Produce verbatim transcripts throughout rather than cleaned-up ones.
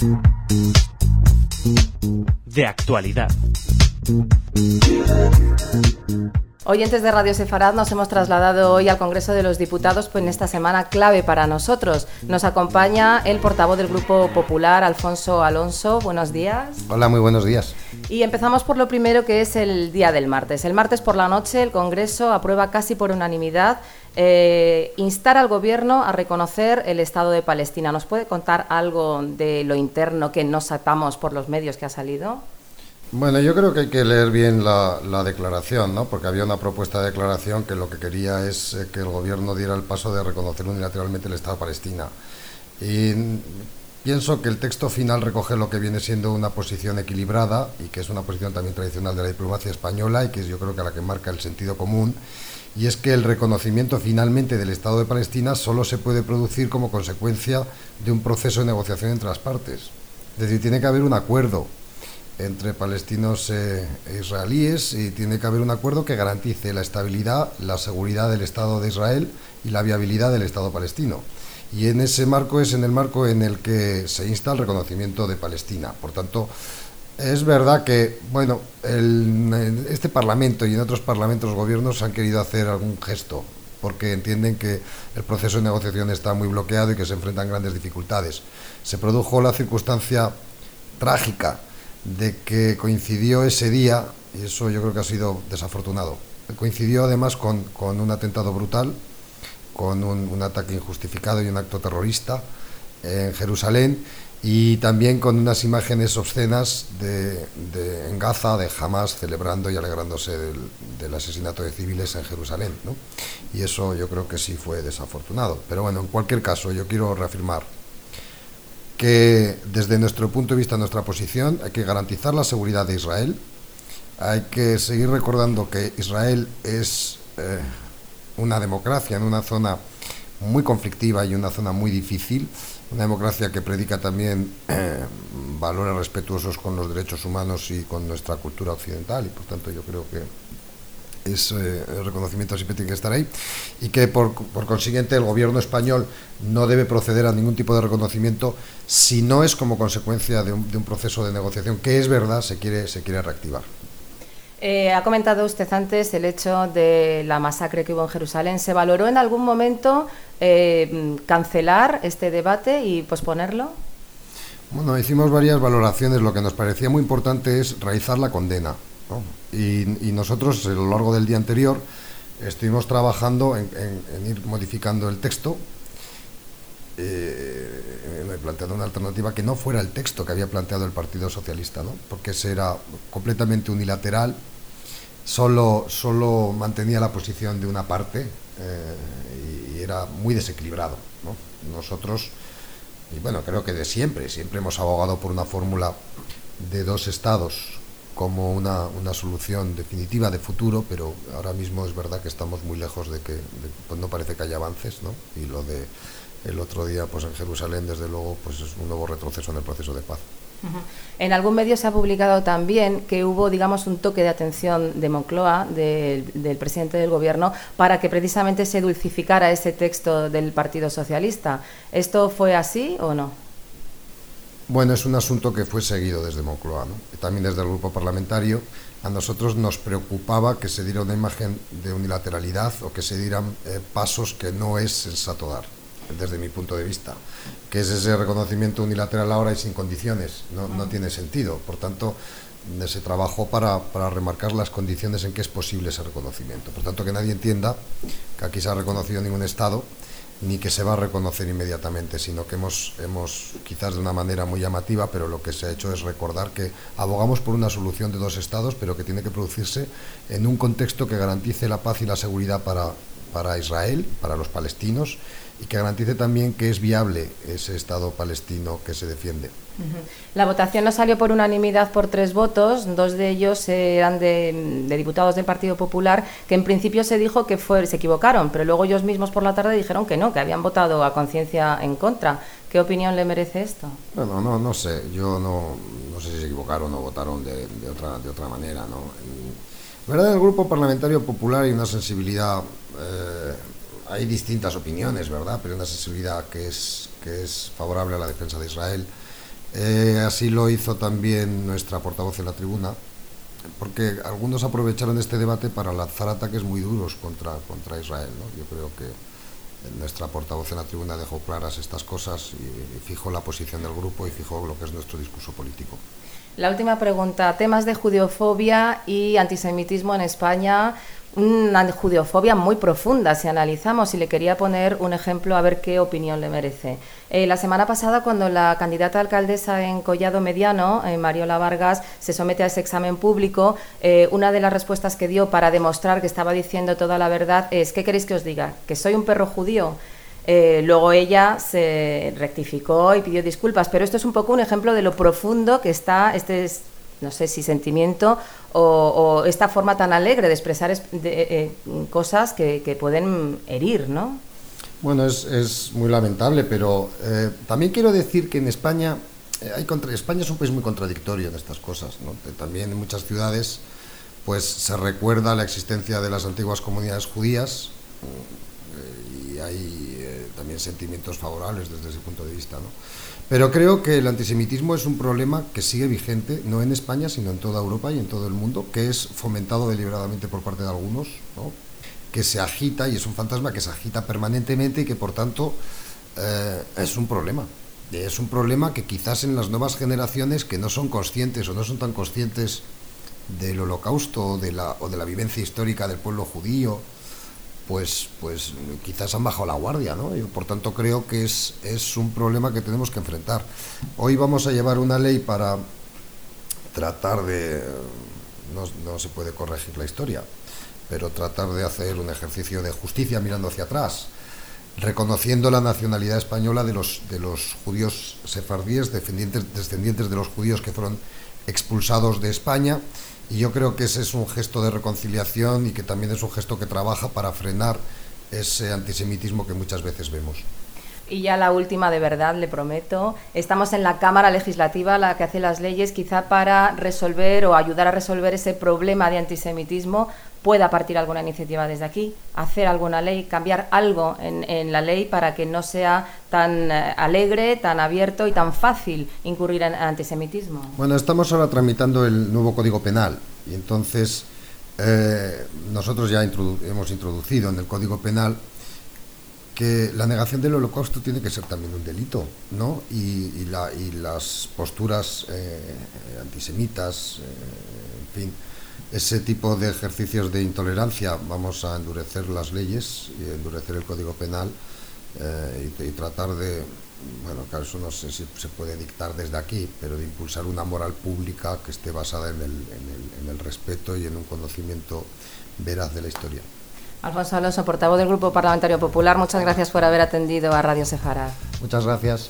De actualidad. Oyentes de Radio Sefarad, nos hemos trasladado hoy al Congreso de los Diputados pues en esta semana clave para nosotros. Nos acompaña el portavoz del Grupo Popular, Alfonso Alonso. Buenos días. Hola, muy buenos días. Y empezamos por lo primero, que es el día del martes. El martes por la noche el Congreso aprueba casi por unanimidad eh, instar al Gobierno a reconocer el Estado de Palestina. ¿Nos puede contar algo de lo interno que no sepamos por los medios que ha salido? Bueno, yo creo que hay que leer bien la, la declaración, ¿no? Porque había una propuesta de declaración que lo que quería es eh, que el Gobierno diera el paso de reconocer unilateralmente el Estado de Palestina. Y pienso que el texto final recoge lo que viene siendo una posición equilibrada y que es una posición también tradicional de la diplomacia española y que es, yo creo que la que marca el sentido común, y es que el reconocimiento finalmente del Estado de Palestina solo se puede producir como consecuencia de un proceso de negociación entre las partes. Es decir, tiene que haber un acuerdo entre palestinos e israelíes y tiene que haber un acuerdo que garantice la estabilidad, la seguridad del Estado de Israel y la viabilidad del Estado palestino. Y en ese marco es en el marco en el que se insta el reconocimiento de Palestina. Por tanto, es verdad que, bueno, el, en este Parlamento y en otros parlamentos los gobiernos han querido hacer algún gesto porque entienden que el proceso de negociación está muy bloqueado y que se enfrentan grandes dificultades. Se produjo la circunstancia trágica de que coincidió ese día, y eso yo creo que ha sido desafortunado, coincidió además con, con un atentado brutal, con un, un ataque injustificado y un acto terrorista en Jerusalén, y también con unas imágenes obscenas de, de, en Gaza, de Hamas celebrando y alegrándose del, del asesinato de civiles en Jerusalén, ¿no? Y eso yo creo que sí fue desafortunado. Pero bueno, en cualquier caso, yo quiero reafirmar que desde nuestro punto de vista, nuestra posición, hay que garantizar la seguridad de Israel, hay que seguir recordando que Israel es eh, una democracia en una zona muy conflictiva y una zona muy difícil, una democracia que predica también eh, valores respetuosos con los derechos humanos y con nuestra cultura occidental, y por tanto yo creo que es, eh, el reconocimiento siempre tiene que estar ahí, y que por, por consiguiente el gobierno español no debe proceder a ningún tipo de reconocimiento si no es como consecuencia de un, de un proceso de negociación que, es verdad, se quiere, se quiere reactivar. Eh, ha comentado usted antes el hecho de la masacre que hubo en Jerusalén. ¿Se valoró en algún momento eh, cancelar este debate y posponerlo? Bueno, hicimos varias valoraciones. Lo que nos parecía muy importante es realizar la condena, ¿no? Y, y nosotros, a lo largo del día anterior, estuvimos trabajando en, en, en ir modificando el texto, eh, planteando una alternativa que no fuera el texto que había planteado el Partido Socialista, ¿no? Porque ese era completamente unilateral, solo, solo mantenía la posición de una parte eh, y, y era muy desequilibrado, ¿no? Nosotros, y bueno, creo que de siempre, siempre hemos abogado por una fórmula de dos estados como una, una solución definitiva de futuro, pero ahora mismo es verdad que estamos muy lejos de que, de, pues no parece que haya avances, ¿no? Y lo de el otro día, pues en Jerusalén, desde luego, pues es un nuevo retroceso en el proceso de paz. Uh-huh. En algún medio se ha publicado también que hubo, digamos, un toque de atención de Moncloa, de, del presidente del Gobierno, para que precisamente se dulcificara ese texto del Partido Socialista. ¿Esto fue así o no? Bueno, es un asunto que fue seguido desde Moncloa, ¿no? Y también desde el grupo parlamentario. A nosotros nos preocupaba que se diera una imagen de unilateralidad o que se dieran eh, pasos que no es sensato dar, desde mi punto de vista, que es ese reconocimiento unilateral ahora y sin condiciones, no, no tiene sentido. Por tanto, se trabajó para, para remarcar las condiciones en que es posible ese reconocimiento. Por tanto, que nadie entienda que aquí se ha reconocido ningún Estado, ni que se va a reconocer inmediatamente, sino que hemos, hemos, quizás de una manera muy llamativa, pero lo que se ha hecho es recordar que abogamos por una solución de dos Estados, pero que tiene que producirse en un contexto que garantice la paz y la seguridad para, para Israel, para los palestinos, y que garantice también que es viable ese Estado palestino que se defiende. Uh-huh. La votación no salió por unanimidad por tres votos, dos de ellos eran de, de diputados del Partido Popular, que en principio se dijo que fue, se equivocaron, pero luego ellos mismos por la tarde dijeron que no, que habían votado a conciencia en contra. ¿Qué opinión le merece esto? Bueno, no, no sé, yo no, no sé si se equivocaron o votaron de, de, otra, de otra manera, ¿no? En verdad, en el Grupo Parlamentario Popular hay una sensibilidad, eh, hay distintas opiniones, ¿verdad? Pero una sensibilidad que es, que es favorable a la defensa de Israel, Eh, así lo hizo también nuestra portavoz en la tribuna, porque algunos aprovecharon este debate para lanzar ataques muy duros contra, contra Israel, ¿no? Yo creo que nuestra portavoz en la tribuna dejó claras estas cosas y, y fijó la posición del grupo y fijó lo que es nuestro discurso político. La última pregunta, temas de judeofobia y antisemitismo en España, una judeofobia muy profunda si analizamos, y le quería poner un ejemplo a ver qué opinión le merece. Eh, la semana pasada, cuando la candidata a alcaldesa en Collado Mediano, eh, Mariola Vargas, se somete a ese examen público, eh, una de las respuestas que dio para demostrar que estaba diciendo toda la verdad es: ¿qué queréis que os diga? ¿Que soy un perro judío? Eh, luego ella se rectificó y pidió disculpas, pero esto es un poco un ejemplo de lo profundo que está este, no sé si sentimiento o, o esta forma tan alegre de expresar es, de, eh, cosas que, que pueden herir, ¿no? Bueno, es, es muy lamentable, pero eh, también quiero decir que en España, eh, hay contra, España es un país muy contradictorio en estas cosas, ¿no? También en muchas ciudades pues se recuerda la existencia de las antiguas comunidades judías, eh, y hay eh, también sentimientos favorables desde ese punto de vista, ¿no? Pero creo que el antisemitismo es un problema que sigue vigente, no en España, sino en toda Europa y en todo el mundo, que es fomentado deliberadamente por parte de algunos, ¿no? Que se agita, y es un fantasma que se agita permanentemente y que por tanto eh, es un problema. Es un problema que quizás en las nuevas generaciones que no son conscientes o no son tan conscientes del holocausto o de la, o de la vivencia histórica del pueblo judío, pues, pues quizás han bajado la guardia, ¿no? Yo, por tanto, creo que es, es un problema que tenemos que enfrentar. Hoy vamos a llevar una ley para tratar de... No, no se puede corregir la historia, pero tratar de hacer un ejercicio de justicia mirando hacia atrás, reconociendo la nacionalidad española de los, de los judíos sefardíes, descendientes, descendientes de los judíos que fueron expulsados de España, y yo creo que ese es un gesto de reconciliación y que también es un gesto que trabaja para frenar ese antisemitismo que muchas veces vemos. Y ya la última, de verdad, le prometo, estamos en la Cámara Legislativa, la que hace las leyes, quizá para resolver o ayudar a resolver ese problema de antisemitismo pueda partir alguna iniciativa desde aquí, hacer alguna ley, cambiar algo en, en la ley para que no sea tan eh, alegre, tan abierto y tan fácil incurrir en antisemitismo. Bueno, estamos ahora tramitando el nuevo Código Penal y entonces eh, nosotros ya introdu- hemos introducido en el Código Penal que la negación del Holocausto tiene que ser también un delito, ¿no? Y, y, la, y las posturas eh, antisemitas, eh, en fin, ese tipo de ejercicios de intolerancia, vamos a endurecer las leyes y endurecer el Código Penal eh, y, y tratar de, bueno, claro, eso no sé si se puede dictar desde aquí, pero de impulsar una moral pública que esté basada en el, en el, en el respeto y en un conocimiento veraz de la historia. Alfonso Alonso, portavoz del Grupo Parlamentario Popular, muchas gracias por haber atendido a Radio Sefarad. Muchas gracias.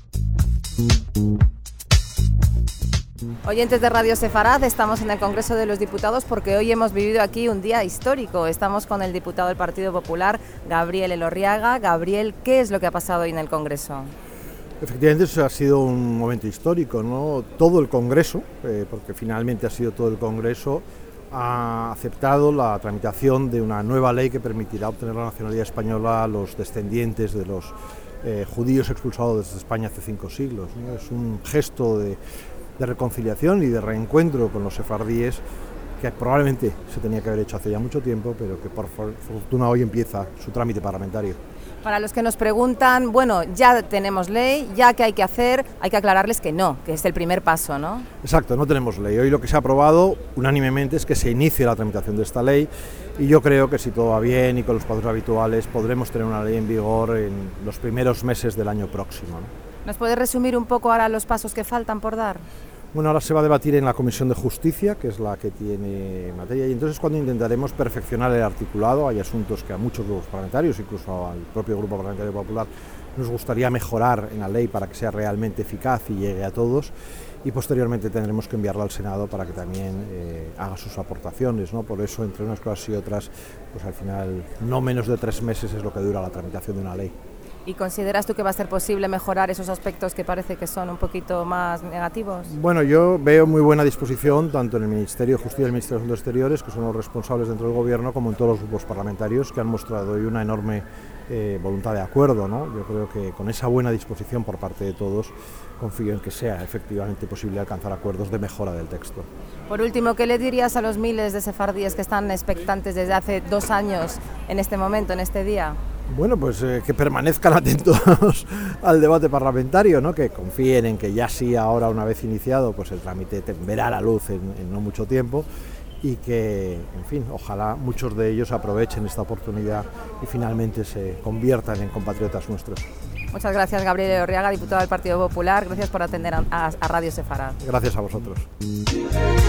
Oyentes de Radio Sefarad, estamos en el Congreso de los Diputados porque hoy hemos vivido aquí un día histórico. Estamos con el diputado del Partido Popular, Gabriel Elorriaga. Gabriel, ¿qué es lo que ha pasado hoy en el Congreso? Efectivamente, eso ha sido un momento histórico, ¿no? Todo el Congreso, eh, porque finalmente ha sido todo el Congreso, ha aceptado la tramitación de una nueva ley que permitirá obtener la nacionalidad española a los descendientes de los eh, judíos expulsados desde España hace cinco siglos, ¿no? Es un gesto de, de reconciliación y de reencuentro con los sefardíes que probablemente se tenía que haber hecho hace ya mucho tiempo, pero que por fortuna hoy empieza su trámite parlamentario. Para los que nos preguntan, bueno, ya tenemos ley, ya que hay que hacer, hay que aclararles que no, que es el primer paso, ¿no? Exacto, no tenemos ley. Hoy lo que se ha aprobado unánimemente es que se inicie la tramitación de esta ley y yo creo que si todo va bien y con los pasos habituales podremos tener una ley en vigor en los primeros meses del año próximo, ¿no? ¿Nos puedes resumir un poco ahora los pasos que faltan por dar? Bueno, ahora se va a debatir en la Comisión de Justicia, que es la que tiene materia, y entonces cuando intentaremos perfeccionar el articulado. Hay asuntos que a muchos grupos parlamentarios, incluso al propio Grupo Parlamentario Popular, nos gustaría mejorar en la ley para que sea realmente eficaz y llegue a todos, y posteriormente tendremos que enviarla al Senado para que también eh, haga sus aportaciones, ¿no? Por eso, entre unas cosas y otras, pues al final no menos de tres meses es lo que dura la tramitación de una ley. ¿Y consideras tú que va a ser posible mejorar esos aspectos que parece que son un poquito más negativos? Bueno, yo veo muy buena disposición tanto en el Ministerio de Justicia y el Ministerio de Asuntos Exteriores, que son los responsables dentro del Gobierno, como en todos los grupos parlamentarios, que han mostrado hoy una enorme eh, voluntad de acuerdo, ¿no? Yo creo que con esa buena disposición por parte de todos, confío en que sea efectivamente posible alcanzar acuerdos de mejora del texto. Por último, ¿qué le dirías a los miles de sefardíes que están expectantes desde hace dos años en este momento, en este día? Bueno, pues eh, que permanezcan atentos al debate parlamentario, ¿no? Que confíen en que ya sí, ahora una vez iniciado, pues el trámite verá la luz en, en no mucho tiempo, y que, en fin, ojalá muchos de ellos aprovechen esta oportunidad y finalmente se conviertan en compatriotas nuestros. Muchas gracias, Gabriel Orriaga, diputado del Partido Popular. Gracias por atender a, a, a Radio Sefarad. Gracias a vosotros.